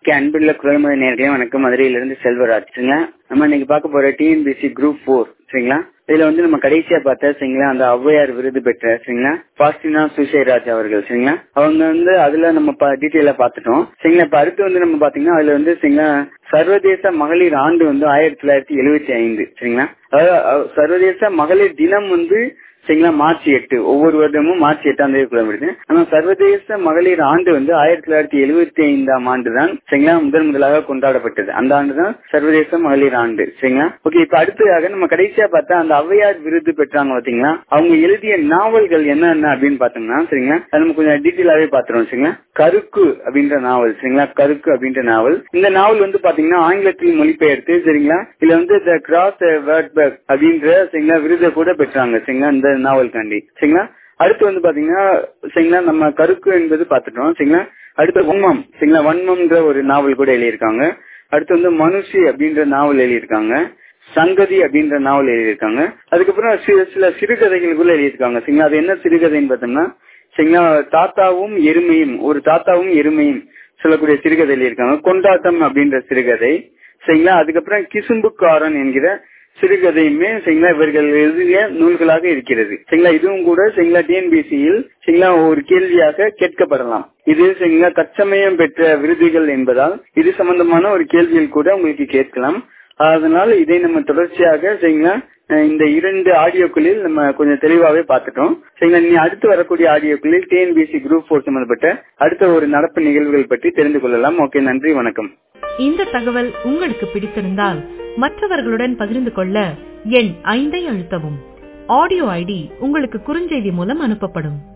அன்புள்ள குரல்முறை நேர்களே வணக்கம். மதுரையிலிருந்து செல்வராஜ். சரிங்களா, நம்ம இன்னைக்கு பார்க்க போற டிஎன்பிசி குரூப் 4. சரிங்களா, இதுல வந்து நம்ம கடைசியா பார்த்தா சரிங்களா, அந்த ஔவையார் விருது பெற்ற சரிங்களா பாஸ்டினா சுசேராஜ் அவர்கள். சரிங்களா, அவங்க வந்து அதுல நம்ம டீட்டெயிலா பார்த்துட்டோம். சரிங்களா, இப்ப அடுத்து வந்து நம்ம பாத்தீங்கன்னா அதுல வந்து சரிங்களா சர்வதேச மகளிர் ஆண்டு வந்து 1975. சரிங்களா, அதாவது சர்வதேச மகளிர் தினம் வந்து சரிங்களா மார்ச் 8. ஒவ்வொரு வருடமும் மார்ச் 8ஆம் தேதி கொண்டாடுது. ஆனா சர்வதேச மகளிர் ஆண்டு வந்து 1975ஆம் ஆண்டு தான் சரிங்களா முதலாக கொண்டாடப்பட்டது. அந்த ஆண்டு தான் சர்வதேச மகளிர் ஆண்டு. சரிங்களா, ஓகே. இப்ப அடுத்ததாக நம்ம கடைசியா பார்த்தா அந்த ஔவையார் விருது பெற்றாங்க பாத்தீங்களா, அவங்க எழுதிய நாவல்கள் என்னென்ன அப்படின்னு பாத்தோம்னா சரிங்களா, அது நம்ம கொஞ்சம் டீட்டெயிலாவே பாத்துறோம். சரிங்களா, கருக்கு அப்படின்ற நாவல். சரிங்களா, கருக்கு அப்படின்ற நாவல். இந்த நாவல் வந்து பாத்தீங்கன்னா ஆங்கிலத்தில் மொழிபெயர்த்து சரிங்களா இதுல வந்து த கிராஸ் வேர்ட்பர்க் அப்படின்ற சரிங்களா விருதை கூட பெற்றாங்க. சரிங்களா, இந்த நாவல்காண்டி. சரிங்களா, அடுத்து வந்து பாத்தீங்கன்னா சரிங்களா நம்ம கருக்கு என்பது பாத்துட்டோம். சரிங்களா, அடுத்து வன்மம். சரிங்களா, வன்மம்ன்ற ஒரு நாவல் கூட எழுதியிருக்காங்க. அடுத்து வந்து மனுஷி அப்படின்ற நாவல் எழுதியிருக்காங்க. சங்கதி அப்படின்ற நாவல் எழுதியிருக்காங்க. அதுக்கப்புறம் சில சிறுகதைகள் கூட எழுதியிருக்காங்க. சரிங்களா, அது என்ன சிறுகதைன்னு பார்த்தோம்னா சரிங்களா தாத்தாவும் எருமையும், ஒரு தாத்தாவும் எருமையும் சொல்லக்கூடிய சிறுகதை எழுதியிருக்காங்க. கொண்டாட்டம் அப்படின்ற சிறுகதை. சரிங்களா, அதுக்கப்புறம் கிசும்புக்காரன் என்கிற சிறுகதையுமே சரிங்களா இவர்கள் எழுதிய நூல்களாக இருக்கிறது. சரிங்களா, இதுவும் கூட சரிங்களா டிஎன்பிசியில் சரிங்களா ஒரு கேள்வியாக கேட்கப்படலாம். இது சரிங்களா தற்சமயம் பெற்ற விருதுகள் என்பதால் இது சம்பந்தமான ஒரு கேள்வியில் கூட உங்களுக்கு கேட்கலாம். அதனால இதை நம்ம தொடர்ச்சியாக சரிங்களா இந்த 2 ஆடியோக்களில் நம்ம கொஞ்சம் தெளிவாவே பார்த்துட்டோம். சரிங்களா, நீ அடுத்து வரக்கூடிய ஆடியோக்களில் டிஎன்பிசி குரூப் 4 சம்பந்தப்பட்ட அடுத்த ஒரு நடப்பு நிகழ்வுகள் பற்றி தெரிந்து கொள்ளலாம். ஓகே, நன்றி, வணக்கம். இந்த தகவல் உங்களுக்கு பிடித்திருந்தால் மற்றவர்களுடன் பகிர்ந்து கொள்ள எண் 5 அழுத்தவும். ஆடியோ ஐடி உங்களுக்கு குறுஞ்செய்தி மூலம் அனுப்பப்படும்.